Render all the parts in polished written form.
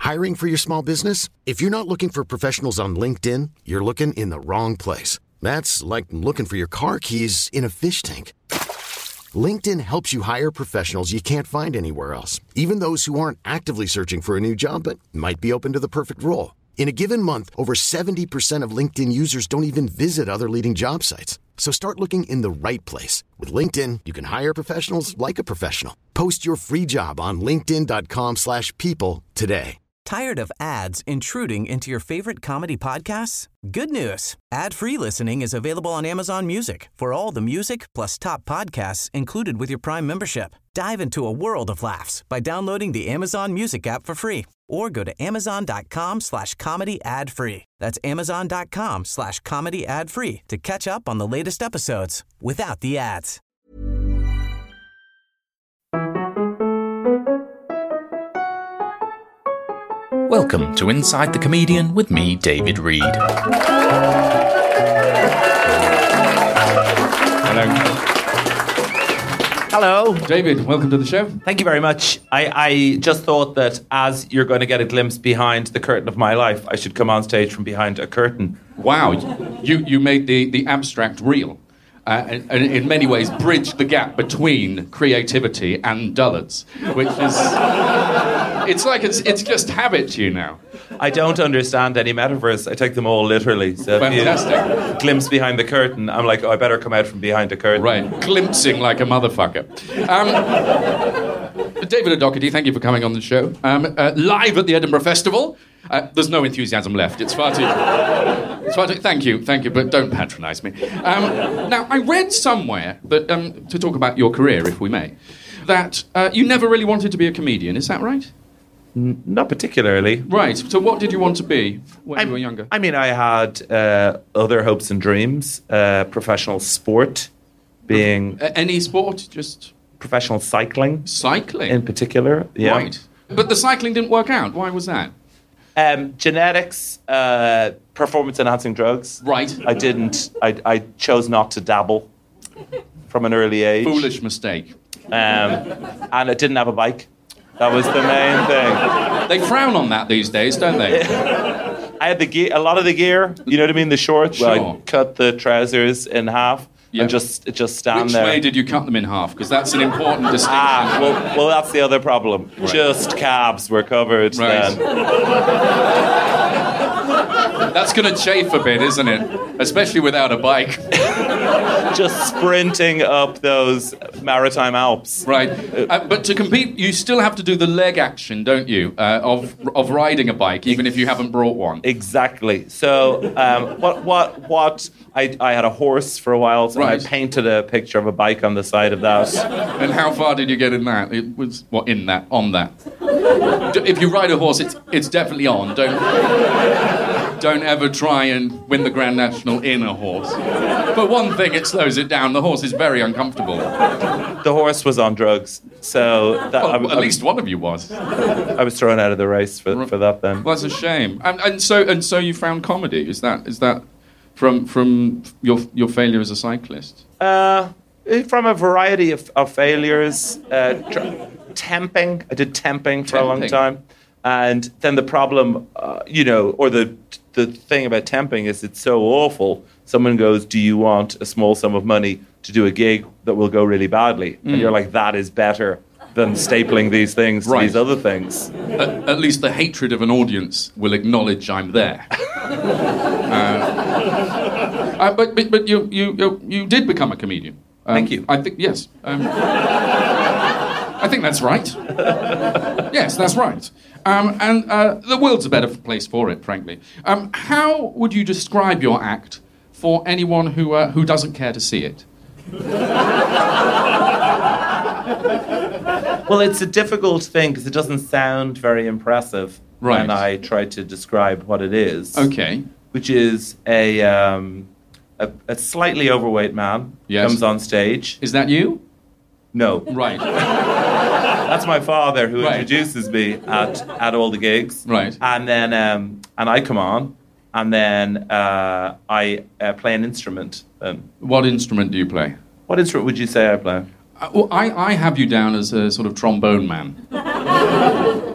Hiring for your small business? If you're not looking for professionals on LinkedIn, you're looking in the wrong place. That's like looking for your car keys in a fish tank. LinkedIn helps you hire professionals you can't find anywhere else, even those who aren't actively searching for a new job but might be open to the perfect role. In a given month, over 70% of LinkedIn users don't even visit other leading job sites. So start looking in the right place. With LinkedIn, you can hire professionals like a professional. Post your free job on linkedin.com/people today. Tired of ads intruding into your favorite comedy podcasts? Good news. Ad-free listening is available on Amazon Music for all the music plus top podcasts included with your Prime membership. Dive into a world of laughs by downloading the Amazon Music app for free or go to amazon.com/comedy ad-free. That's amazon.com/comedy ad-free to catch up on the latest episodes without the ads. Welcome to Inside the Comedian with me, David Reed. Hello. David, welcome to the show. Thank you very much. I just thought that as you're going to get a glimpse behind the curtain of my life, I should come on stage from behind a curtain. Wow, you made the abstract real. And in many ways bridged the gap between creativity and dullards, which is... It's just habit to you now. I don't understand any metaphors. I take them all literally. So fantastic. If you glimpse behind the curtain, I'm like, oh, I better come out from behind the curtain. Right, glimpsing like a motherfucker. David O'Doherty, thank you for coming on the show. Live at the Edinburgh Festival. There's no enthusiasm left. It's far too... Thank you, but don't patronise me. Now, I read somewhere that, to talk about your career, if we may, that you never really wanted to be a comedian. Is that right? Not particularly. Right. So what did you want to be when you were younger? I mean, I had other hopes and dreams. Professional sport being... Any sport? Just... Professional cycling. Cycling? In particular, yeah. Right. But the cycling didn't work out. Why was that? Genetics, performance-enhancing drugs. Right. I chose not to dabble from an early age. Foolish mistake. And I didn't have a bike. That was the main thing. They frown on that these days, don't they? I had a lot of the gear, you know what I mean, the shorts. Sure. Where I'd cut the trousers in half and just stand Which there. way did you cut them in half? Because that's an important distinction. Well, that's the other problem. Right. Just calves were covered then. That's going to chafe a bit, isn't it? Especially without a bike. Just sprinting up those maritime Alps. Right. But to compete, you still have to do the leg action, don't you? Of riding a bike, even if you haven't brought one. Exactly. So, I had a horse for a while, so I painted a picture of a bike on the side of that. And how far did you get in that? It was, on that? If you ride a horse, it's definitely on. Don't ever try and win the Grand National in a horse. For one thing, it slows it down. The horse is very uncomfortable. The horse was on drugs, so... at least one of you was. I was thrown out of the race for that then. Well, that's a shame. And so you found comedy. Is that from your failure as a cyclist? From a variety of failures. Temping. I did temping for a long time. And then the problem, or the thing about temping is it's so awful. Someone goes, do you want a small sum of money to do a gig that will go really badly? And you're like, that is better than stapling these things to these other things. At least the hatred of an audience will acknowledge I'm there. But you did become a comedian. Thank you. I think, yes. I think that's right. Yes, that's right. And the world's a better place for it, frankly. How would you describe your act for anyone who doesn't care to see it? Well, it's a difficult thing because it doesn't sound very impressive when I try to describe what it is. Okay. Which is a slightly overweight man comes on stage. Is that you? No. Right. That's my father who introduces me at all the gigs. Right. And then and I come on, and then I play an instrument. What instrument do you play? What instrument would you say I play? Well, I have you down as a sort of trombone man.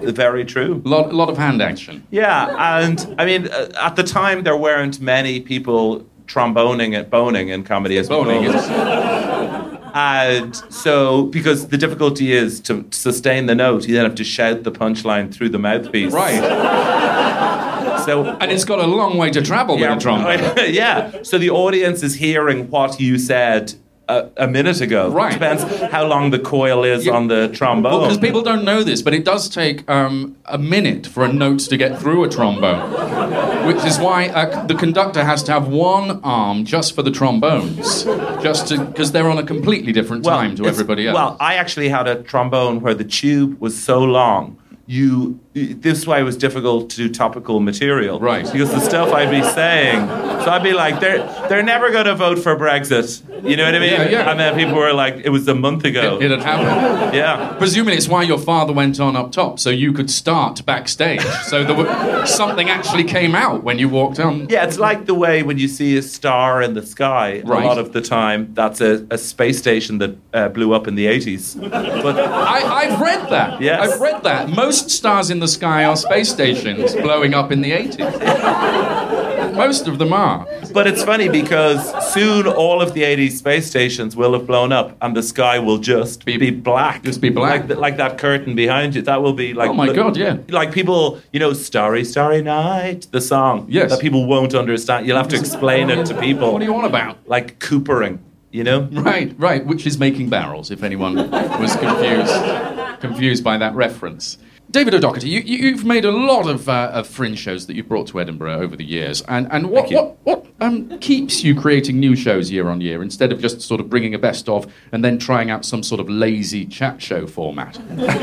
Very true. Lot of hand action. Yeah, and I mean, at the time there weren't many people tromboning and boning in comedy as Boning, well. yes. And so, because the difficulty is to sustain the note, you then have to shout the punchline through the mouthpiece. Right. So, And it's got a long way to travel with a trombone. Yeah. So the audience is hearing what you said a minute ago. Right. Depends how long the coil is on the trombone. Because people don't know this, but it does take a minute for a note to get through a trombone, which is why the conductor has to have one arm just for the trombones, because they're on a completely different time to everybody else. Well, I actually had a trombone where the tube was so long. This is why it was difficult to do topical material. Right. Because the stuff I'd be saying, so I'd be like, they're never going to vote for Brexit. You know what I mean? Yeah. And then people were like, it was a month ago. It had happened. Yeah. Presumably it's why your father went on up top, so you could start backstage. So something actually came out when you walked on. Yeah, it's like the way when you see a star in the sky, Right. a lot of the time, that's a space station that blew up in the 80s. But I've read that. Yes. I've read that. Most stars in the sky are space stations blowing up in the 80s. Most of them are. But it's funny because soon all of the 80s space stations will have blown up and the sky will just be black. Just be black. Like that curtain behind you. That will be like... Oh my God, yeah. Like people, Starry, Starry Night, the song. Yes. That people won't understand. You'll have to explain it to people. What are you on about? Like Coopering, Right, which is making barrels, if anyone was confused by that reference. David O'Doherty, you've made a lot of fringe shows that you've brought to Edinburgh over the years, and what keeps you creating new shows year on year instead of just sort of bringing a best of and then trying out some sort of lazy chat show format?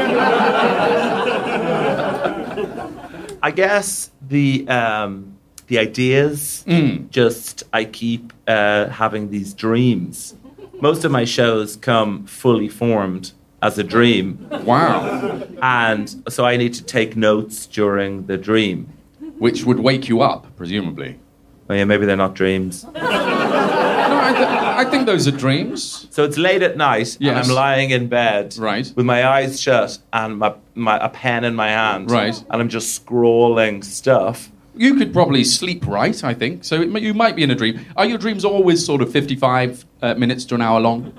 I guess the ideas, I keep having these dreams. Most of my shows come fully formed as a dream. Wow. And so I need to take notes during the dream. Which would wake you up, presumably. Oh yeah, maybe they're not dreams. No, I think those are dreams. So it's late at night, Yes. and I'm lying in bed Right. with my eyes shut and a pen in my hand. Right. And I'm just scrolling stuff. You could probably sleep right, I think. So you might be in a dream. Are your dreams always sort of 55 minutes to an hour long?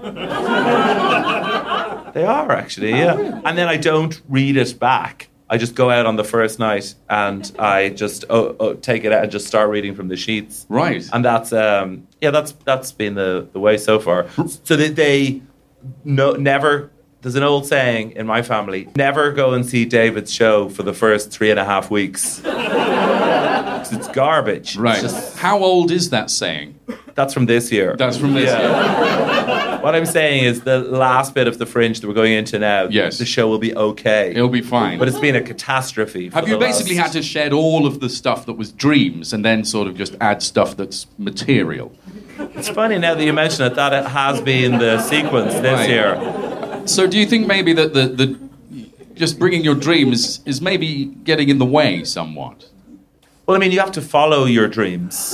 They are, actually, yeah. And then I don't read it back. I just go out on the first night and I just take it out and just start reading from the sheets. Right. And that's been the way so far. So they never... There's an old saying in my family, never go and see David's show for the first 3.5 weeks. 'Cause it's garbage. Right. It's just, How old is that saying? that's from this year. That's from this year. What I'm saying is the last bit of the fringe that we're going into now, Yes. the show will be okay. It'll be fine. But it's been a catastrophe. Have you basically had to shed all of the stuff that was dreams and then sort of just add stuff that's material? It's funny now that you mention it, that it has been the sequence this Right. year. So do you think maybe that the just bringing your dreams is maybe getting in the way somewhat? Well, I mean, you have to follow your dreams.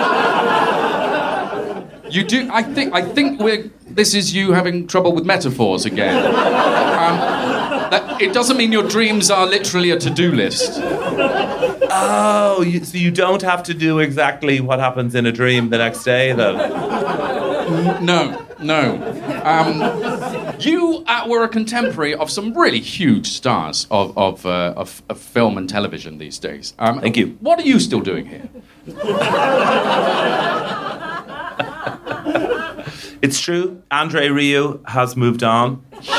You do. I think this is you having trouble with metaphors again. It doesn't mean your dreams are literally a to-do list. Oh, so you don't have to do exactly what happens in a dream the next day, then? No. You were a contemporary of some really huge stars of film and television these days. Thank you. What are you still doing here? It's true. Andre Rieu has moved on.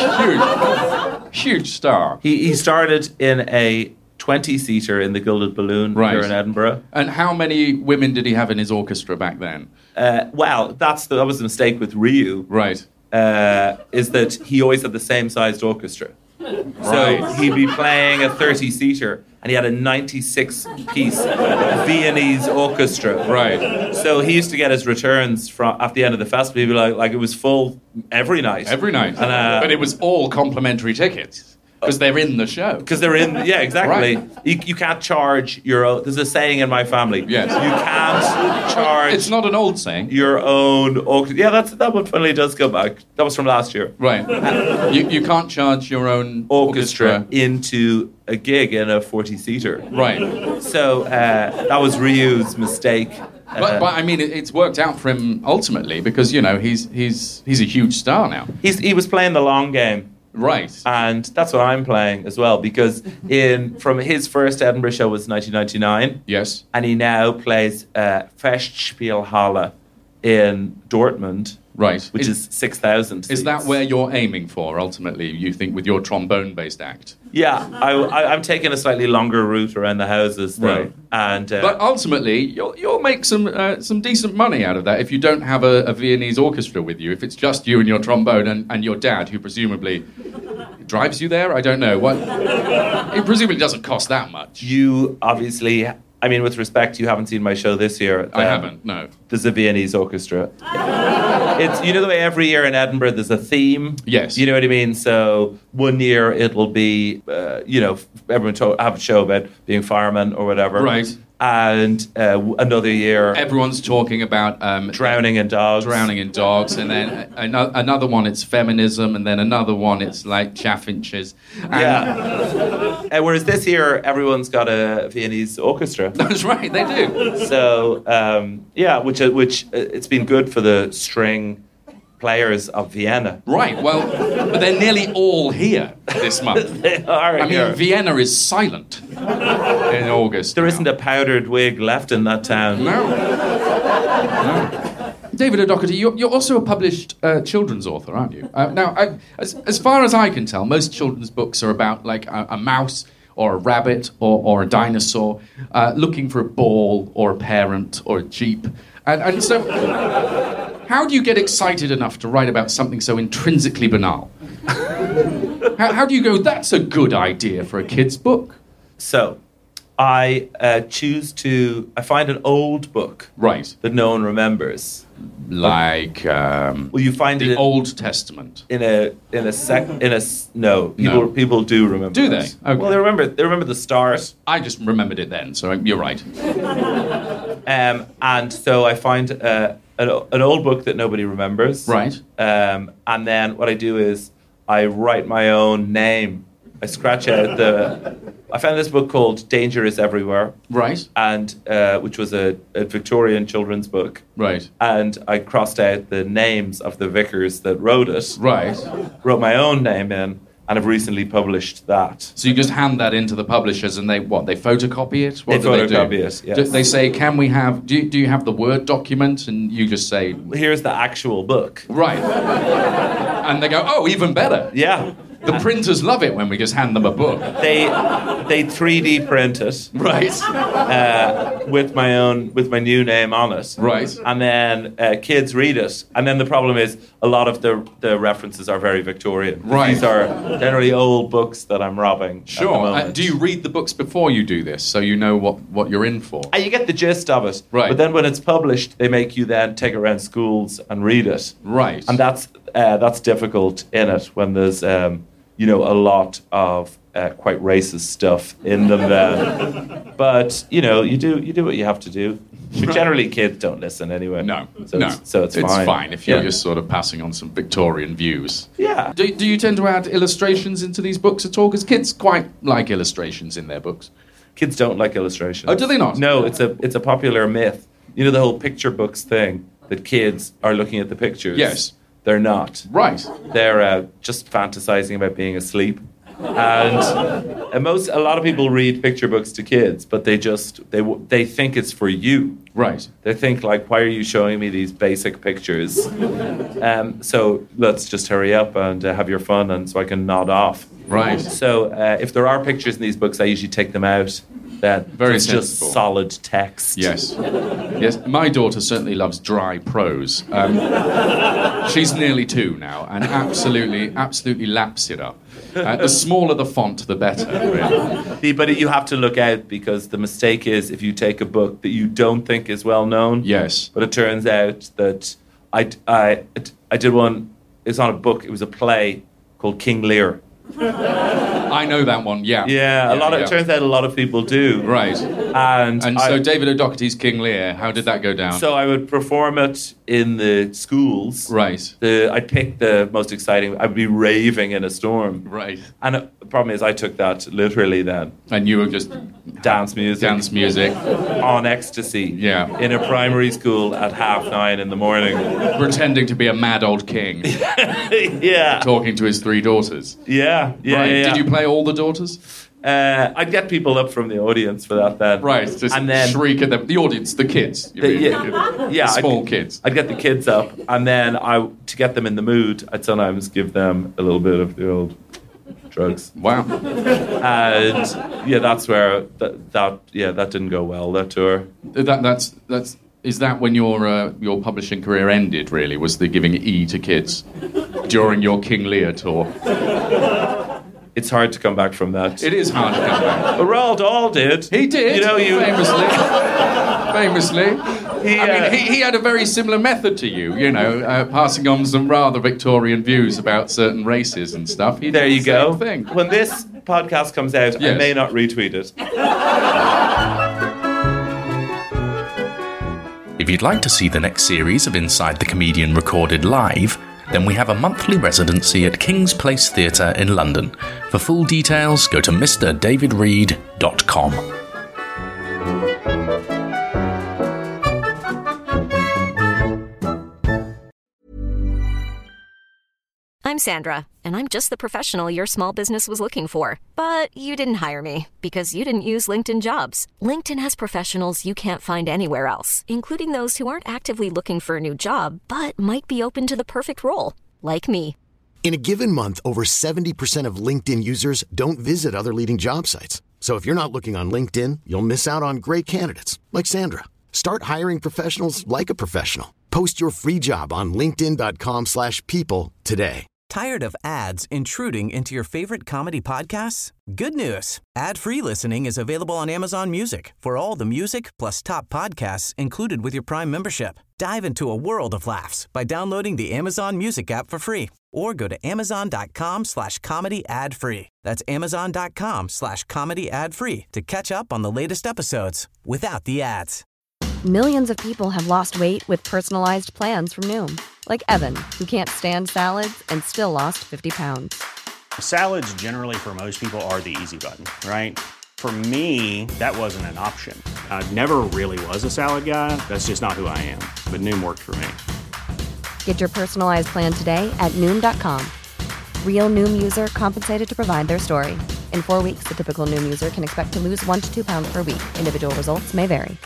Huge star. He started in a 20-seater in the Gilded Balloon here in Edinburgh. And how many women did he have in his orchestra back then? Well, that was the mistake with Rieu. Right. Is that he always had the same sized orchestra. So he'd be playing a 30-seater and he had a 96-piece Viennese orchestra. Right. So he used to get his returns at the end of the festival. He'd be like it was full every night. Every night. And, but it was all complimentary tickets. Because they're in the show. Because they're in, yeah, exactly. Right. You can't charge your own. There's a saying in my family. Yes. You can't charge. It's not an old saying. Your own. Yeah, that one finally does go back. That was from last year. Right. You can't charge your own Orchestra into a gig in a 40-seater. Right. So that was Ryu's mistake. But I mean, it's worked out for him ultimately because he's a huge star now. He was playing the long game. Right. And that's what I'm playing as well, because from his first Edinburgh show was 1999. Yes. And he now plays Festspielhalle in Dortmund. Right. Which is 6,000 seats. Is that where you're aiming for, ultimately, you think, with your trombone-based act? Yeah, I'm taking a slightly longer route around the houses, though. Right. And, but ultimately, you'll make some decent money out of that if you don't have a Viennese orchestra with you, if it's just you and your trombone and your dad, who presumably drives you there? I don't know. It presumably doesn't cost that much. You obviously... I mean, with respect, you haven't seen my show this year. I haven't, no. There's a Viennese orchestra. It's, you know the way every year in Edinburgh there's a theme? Yes. You know what I mean? So one year it'll be, everyone have a show about being firemen or whatever. Right. And another year... Everyone's talking about... drowning in dogs. Drowning in dogs. And then another one, it's feminism. And then another one, it's like chaffinches. Yeah. Whereas this year, everyone's got a Viennese orchestra. That's right, they do. So, which it's been good for the string players of Vienna. Right, well, but they're nearly all here this month. They are here. Vienna is silent in August. There isn't a powdered wig left in that town. No. David O'Doherty, you're also a published children's author, aren't you? As far as I can tell, most children's books are about like a mouse or a rabbit or a dinosaur looking for a ball or a parent or a jeep. And so, how do you get excited enough to write about something so intrinsically banal? How do you go, that's a good idea for a kid's book? So, I I find an old book. Right. That no one remembers. Like, you find the it Old Testament. People do remember. Do they? It. Okay. Well, they remember the start. I just remembered it then, so you're right. And so I find an old book that nobody remembers. Right. And then what I do is I write my own name. I scratch out I found this book called Danger is Everywhere. Right. And which was a Victorian children's book. Right. And I crossed out the names of the vicars that wrote it. Right. Wrote my own name in, and have recently published that. So you just hand that in to the publishers, and they photocopy it? They photocopy it, yes. They say, can we have... Do you have the Word document? And you just say... Here's the actual book. Right. And they go, oh, even better. Yeah. The printers love it when we just hand them a book. They 3D print it, right? With my new name on it, right? And then kids read it, and then the problem is a lot of the references are very Victorian. Right. These are generally old books that I'm robbing. Sure. Do you read the books before you do this, so you know what you're in for? You get the gist of it, right? But then when it's published, they make you then take it around schools and read it, right? And that's difficult in it when there's a lot of quite racist stuff in them then. But, you do what you have to do. But generally kids don't listen anyway. No. So it's fine. It's fine if you're just sort of passing on some Victorian views. Yeah. Do you tend to add illustrations into these books at all? Because kids quite like illustrations in their books. Kids don't like illustrations. Oh, do they not? No, it's a popular myth. You know the whole picture books thing, that kids are looking at the pictures. Yes. They're not. Right. They're just fantasizing about being asleep. And a lot of people read picture books to kids, but they think it's for you. Right. They think, like, why are you showing me these basic pictures? So let's just hurry up and have your fun, and so I can nod off. Right. So if there are pictures in these books, I usually take them out. It's just solid text. Yes. Yes. My daughter certainly loves dry prose. She's nearly 2 now and absolutely laps it up. The smaller the font, the better, really. But you have to look out, because the mistake is if you take a book that you don't think is well known. Yes. But it turns out that I did one. It's on a book. It was a play called King Lear. I know that one, yeah. Yeah, it turns out a lot of people do. Right. And so David O'Doherty's King Lear, how did that go down? So I would perform it in the schools. Right. I'd pick the most exciting. I'd be raving in a storm. Right. And the problem is I took that literally then. And you were just... Dance music. On ecstasy. Yeah. In a primary school at 9:30 in the morning. Pretending to be a mad old king. Yeah. Talking to his 3 daughters. Yeah. Right. Yeah. Did you play all the daughters? I'd get people up from the audience for that then. Right, just and then shriek at them. The audience, the kids. Small kids. I'd get the kids up, and then to get them in the mood, I'd sometimes give them a little bit of the old drugs. Wow. And that's where that didn't go well, that tour. Is that when your publishing career ended, really? Was the giving E to kids during your King Lear tour? It's hard to come back from that. It is hard to come back. Roald Dahl did. He did. Famously. He had a very similar method to you, passing on some rather Victorian views about certain races and stuff. There you go. Thing. When this podcast comes out, yes. I may not retweet it. If you'd like to see the next series of Inside the Comedian recorded live, then we have a monthly residency at King's Place Theatre in London. For full details, go to mrdavidreed.com. I'm Sandra, and I'm just the professional your small business was looking for. But you didn't hire me because you didn't use LinkedIn Jobs. LinkedIn has professionals you can't find anywhere else, including those who aren't actively looking for a new job, but might be open to the perfect role, like me. In a given month, over 70% of LinkedIn users don't visit other leading job sites. So if you're not looking on LinkedIn, you'll miss out on great candidates, like Sandra. Start hiring professionals like a professional. Post your free job on linkedin.com/people today. Tired of ads intruding into your favorite comedy podcasts? Good news. Ad-free listening is available on Amazon Music for all the music plus top podcasts included with your Prime membership. Dive into a world of laughs by downloading the Amazon Music app for free or go to amazon.com/comedy ad-free. That's amazon.com/comedy ad-free to catch up on the latest episodes without the ads. Millions of people have lost weight with personalized plans from Noom. Like Evan, who can't stand salads and still lost 50 pounds. Salads generally for most people are the easy button, right? For me, that wasn't an option. I never really was a salad guy. That's just not who I am. But Noom worked for me. Get your personalized plan today at Noom.com. Real Noom user compensated to provide their story. In 4 weeks, the typical Noom user can expect to lose 1 to 2 pounds per week. Individual results may vary.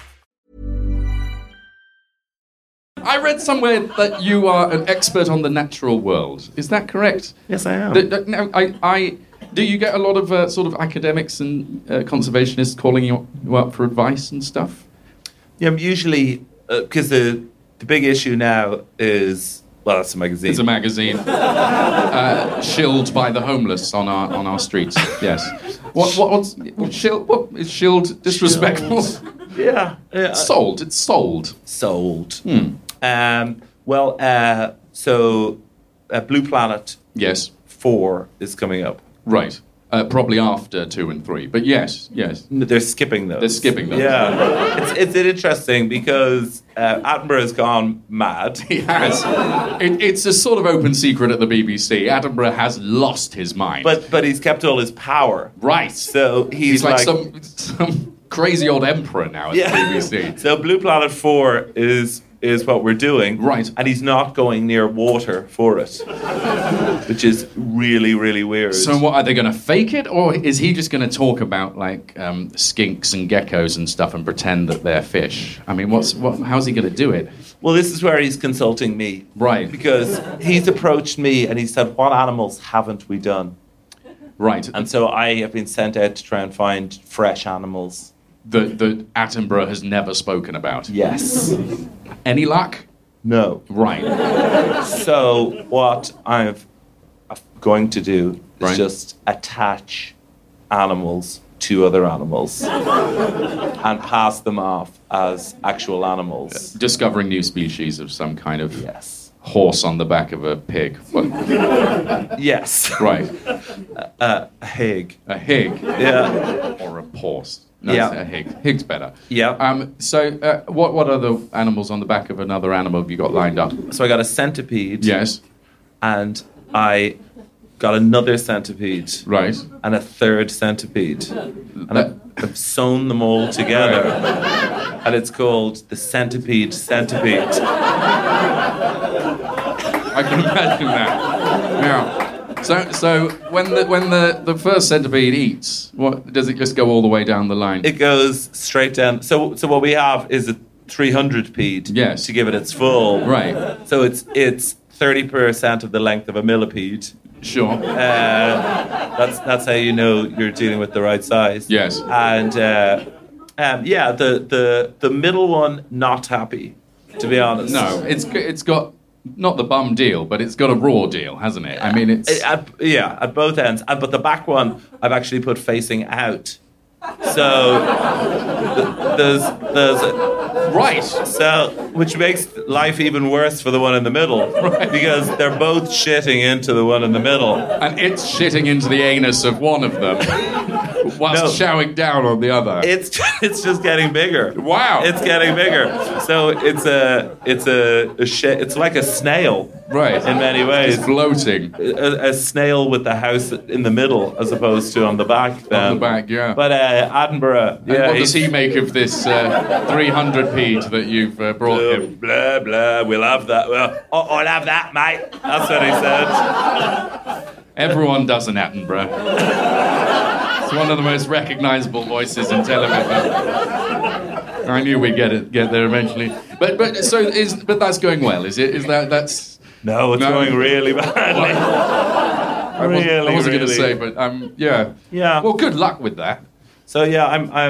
I read somewhere that you are an expert on the natural world. Is that correct? Yes, I am. Do you get a lot of sort of academics and conservationists calling you up for advice and stuff? Yeah, usually, because the big issue now is, well, it's a magazine. It's a magazine. Shilled by the homeless on our streets. Yes. What is shilled disrespectful? Yeah. Sold. It's sold. Sold. Blue Planet. Yes. 4 is coming up. Right. Probably after 2 and 3. But yes. They're skipping those. Yeah. It's interesting because Attenborough has gone mad. He has. It's a sort of open secret at the BBC. Attenborough has lost his mind. But he's kept all his power. Right. So he's like some crazy old emperor now at the BBC. So Blue Planet 4 is what we're doing. Right. And he's not going near water for it, which is really, really weird. So what, are they going to fake it? Or is he just going to talk about, like, skinks and geckos and stuff and pretend that they're fish? I mean, how's he going to do it? Well, this is where he's consulting me. Right. Because he's approached me and he said, what animals haven't we done? Right. And so I have been sent out to try and find fresh animals. That Attenborough has never spoken about? Yes. Any luck? No. Right. So what I'm going to do is just attach animals to other animals and pass them off as actual animals. Discovering new species of some kind of... Yes. horse on the back of a pig. What? Yes. Right. A hig. A hig. Yeah. Or a horse. No, Yeah. a hig. Hig's better. Yeah. So what other animals on the back of another animal have you got lined up? So I got a centipede. Yes. And I got another centipede. Right. And a third centipede. And I've sewn them all together. Right. And it's called the centipede. I can imagine that. Yeah. So when the first centipede eats, what does it just go all the way down the line? It goes straight down. So what we have is a 300-pede. Yes. To give it its full. Right. So it's 30% of the length of a millipede. Sure. That's how you know you're dealing with the right size. Yes. And the middle one not happy, to be honest. No, it's got not the bum deal, but it's got a raw deal, hasn't it? I mean, it's at both ends. But the back one I've actually put facing out. So there's right. So which makes life even worse for the one in the middle, right? Because they're both shitting into the one in the middle, and it's shitting into the anus of one of them, whilst showering down on the other. It's just getting bigger. Wow, it's getting bigger. So it's like a snail, right? In many ways, it's floating. A snail with the house in the middle, as opposed to on the back. On the back, yeah. But Attenborough, yeah. What does he make of this 300-pede that you've brought him? Blah blah. We'll have that. Well, I'll have that, mate. That's what he said. Everyone does an Attenborough. It's one of the most recognisable voices in television. I knew we'd get there eventually. But that's going well, is it? That's no, it's going really badly. I wasn't going to say, but yeah. Well, good luck with that. So yeah,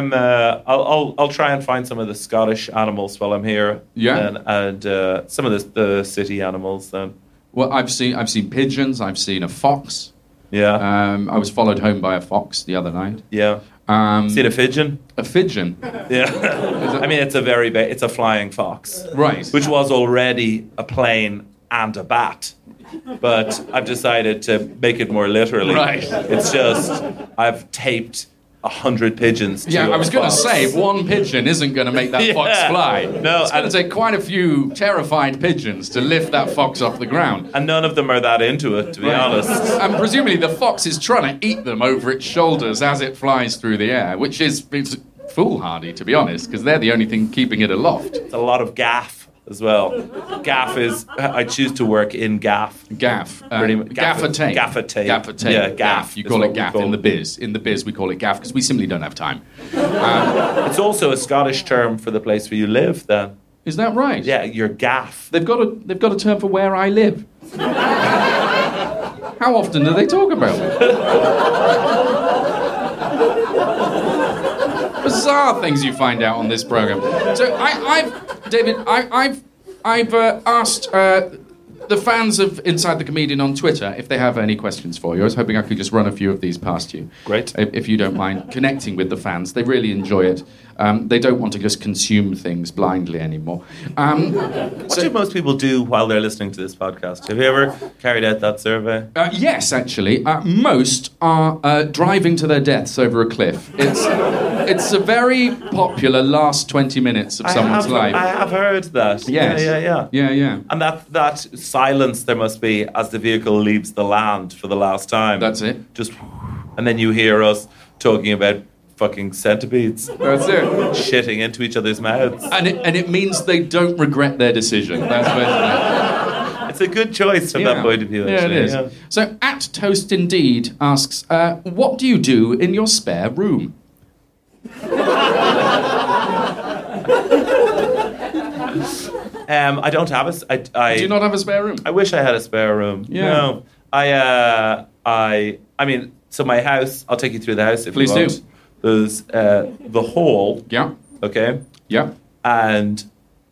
I'll try and find some of the Scottish animals while I'm here. Yeah, and some of the city animals then. Well, I've seen pigeons. I've seen a fox. Yeah. I was followed home by a fox the other night. Yeah. Seen a pigeon? A pigeon. Yeah. I mean, it's a flying fox. Right. Which was already a plane and a bat. But I've decided to make it more literally. Right. It's just I've taped 100 pigeons to I was going to say, one pigeon isn't going to make that fox fly. No, it's going to take quite a few terrified pigeons to lift that fox off the ground. And none of them are that into it, to be honest. And presumably the fox is trying to eat them over its shoulders as it flies through the air, which is foolhardy, to be honest, because they're the only thing keeping it aloft. It's a lot of gaff as well. Gaff is, I choose to work in gaff. Gaff. Gaffer tape. Gaffer tape. Gaffer tape. Yeah, gaff. You call it gaff in the biz. In the biz, we call it gaff because we simply don't have time. It's also a Scottish term for the place where you live, then. Is that right? Yeah, your gaff. They've got a term for where I live. How often do they talk about it? Bizarre things you find out on this program. So I've asked the fans of Inside the Comedian on Twitter if they have any questions for you. I was hoping I could just run a few of these past you. Great. If you don't mind connecting with the fans. They really enjoy it. They don't want to just consume things blindly anymore. What do most people do while they're listening to this podcast? Have you ever carried out that survey? Yes, actually. Most are driving to their deaths over a cliff. It's a very popular last 20 minutes of someone's life. I have heard that. Yes. Yeah. And that silence there must be as the vehicle leaves the land for the last time. That's it. And then you hear us talking about fucking centipedes. That's it. Shitting into each other's mouths. And it means they don't regret their decision. That's basically. It's a good choice from that point of view, actually. Yeah, it is. Yeah. So, Toast Indeed asks, what do you do in your spare room? I don't have Do you not have a spare room? I wish I had a spare room. Yeah. No. I mean, so my house, I'll take you through the house if Please you want. do. There's the hall. Yeah. Okay? Yeah. And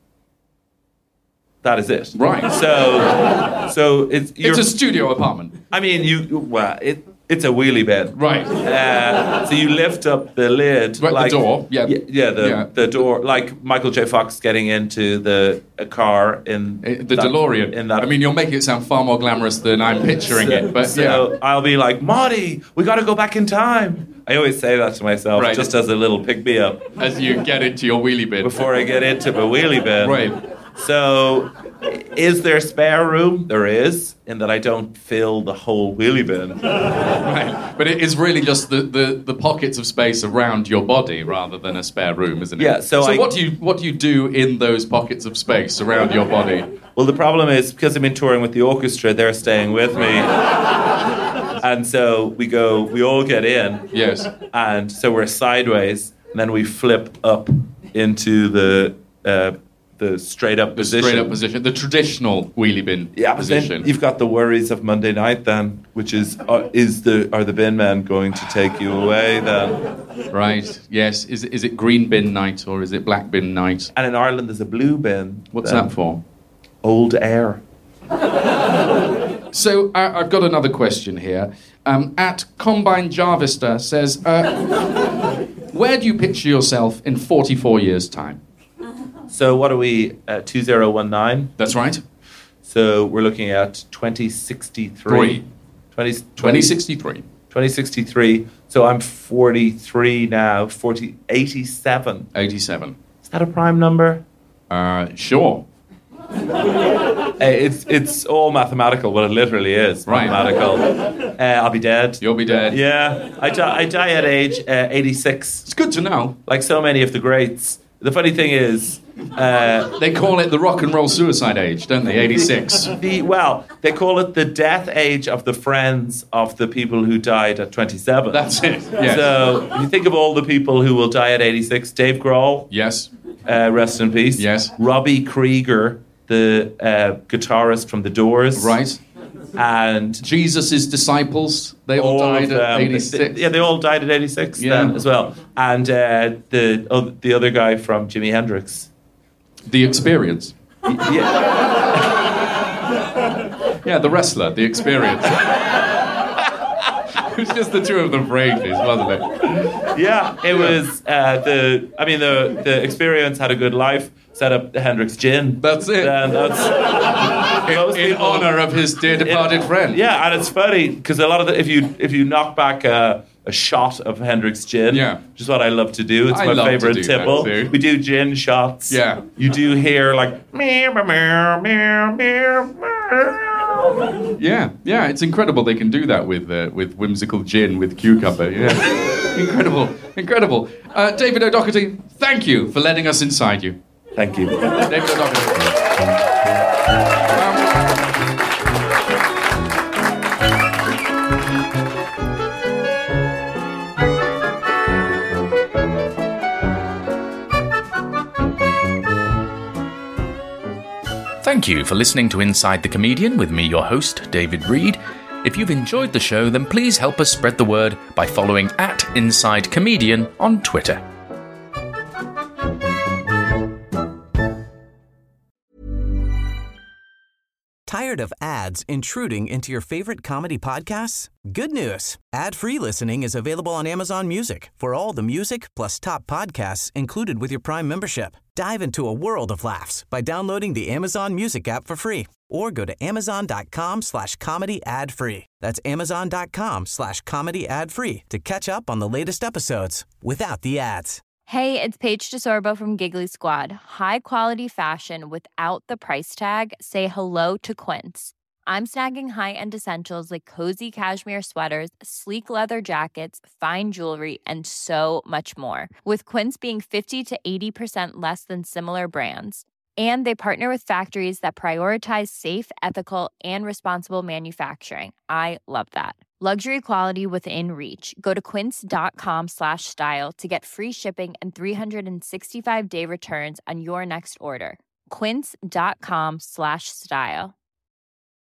that is it. Right. So it's a studio apartment. I mean, It's a wheelie bin. Right. So you lift up the lid. Right, like, the door. Yeah. The door. Like Michael J. Fox getting into a car in... The DeLorean. In that. I mean, you're making it sound far more glamorous than I'm picturing it. But so I'll be like, Marty, we got to go back in time. I always say that to myself, just as a little pick-me-up. As you get into your wheelie bin. Before I get into my wheelie bin. Right. So, is there spare room? There is, in that I don't fill the whole wheelie bin. Right. But it is really just the pockets of space around your body rather than a spare room, isn't it? Yeah. So what do you do in those pockets of space around your body? Well, the problem is, because I've been touring with the orchestra, they're staying with me. And so we all get in. Yes. And so we're sideways, and then we flip up into the straight up position. Straight up position, the traditional wheelie bin position. Then you've got the worries of Monday night then, which is are the bin men going to take you away then? Right. Yes. Is it green bin night or is it black bin night? And in Ireland there's a blue bin. What's that for? Old air. So I've got another question here. At Combine Jarvista says, where do you picture yourself in 44 years' time? So what are we, 2019? That's right. So we're looking at 2063. 2063. 2063. So I'm 43 now, 87. 87. Is that a prime number? Sure. It's all mathematical, but it literally is mathematical. I'll be dead. You'll be dead. Yeah. I die at age 86. It's good to know. Like so many of the greats. The funny thing is... they call it the rock and roll suicide age, don't they? 86. They call it the death age of the friends of the people who died at 27. That's it, yes. So if you think of all the people who will die at 86, Dave Grohl. Yes. Rest in peace. Yes. Robbie Krieger, the guitarist from The Doors. Right. And Jesus' disciples, they all died at 86. They all died at 86 then as well. And the other guy from Jimi Hendrix. The Experience. Yeah. Yeah, the wrestler, The Experience. It was just the two of them for ages, wasn't it? Yeah, it was. The Experience had a good life. Set up the Hendrix Gin. That's it. And that's in honor of his dear departed friend. Yeah, and it's funny because a lot of if you knock back a shot of Hendrix Gin, which is what I love to do. It's my favorite tipple. We do gin shots. Yeah, you do hear like. Yeah, it's incredible they can do that with whimsical gin with cucumber. Yeah, incredible. David O'Doherty, thank you for letting us inside you. Thank you. David O'Doherty. Thank you for listening to Inside the Comedian with me, your host, David Reed. If you've enjoyed the show, then please help us spread the word by following @InsideComedian on Twitter. Tired of ads intruding into your favorite comedy podcasts? Good news. Ad-free listening is available on Amazon Music for all the music plus top podcasts included with your Prime membership. Dive into a world of laughs by downloading the Amazon Music app for free or go to amazon.com/comedy ad-free. That's amazon.com/comedy ad-free to catch up on the latest episodes without the ads. Hey, it's Paige DeSorbo from Giggly Squad. High quality fashion without the price tag. Say hello to Quince. I'm snagging high-end essentials like cozy cashmere sweaters, sleek leather jackets, fine jewelry, and so much more. With Quince being 50 to 80% less than similar brands. And they partner with factories that prioritize safe, ethical, and responsible manufacturing. I love that. Luxury quality within reach. Go to quince.com/style to get free shipping and 365-day returns on your next order. Quince.com/style.